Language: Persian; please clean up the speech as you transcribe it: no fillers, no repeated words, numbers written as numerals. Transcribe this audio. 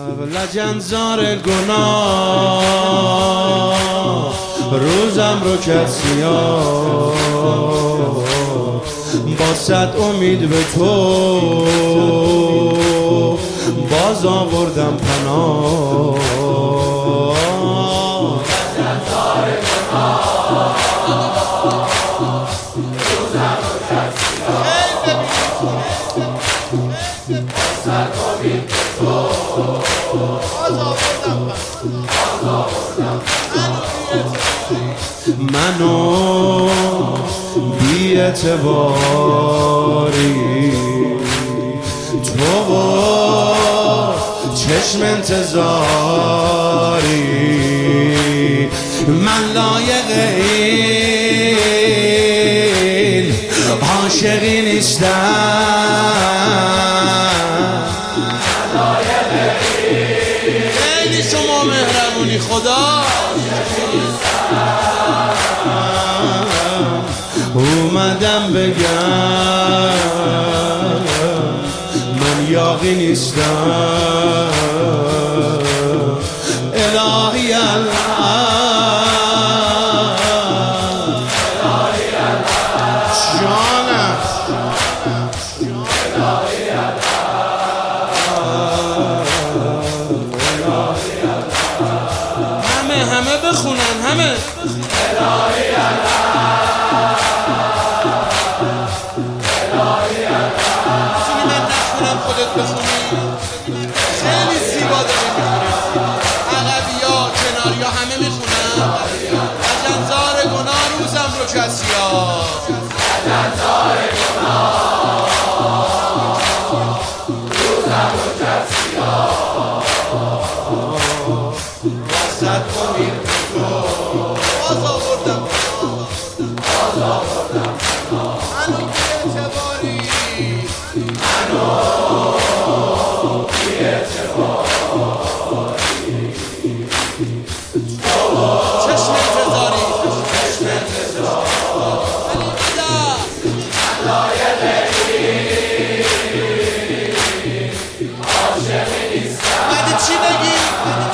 لجنزار گناه روزم رو کرد سیاه، با صد امید به تو باز آوردم پناه. لجنزار گناه روزم رو کرد سیاه، با صد امید به تو باز آوردم منو بی اعتباری تو و چشم انتظاری، من لایق این عاشقی نیستم. خیلی شما مهربونی خدا. اومدم بگم من یاغی نیستم. الهی جانم همه بخونن همه. خودت بخونی خیلی زیبا داری میخونی. عقبیا کناریا همه میخونن. لجنزار گناه روزم رو کرد سیاه، لجنزار گناه روزم رو کرد سیاه، با صد امید به تو باز آوردم منو بی اعتباری، منو بی اعتباری چشم انتظاری لایق این عاشقی نیستم. بعد چی بگی؟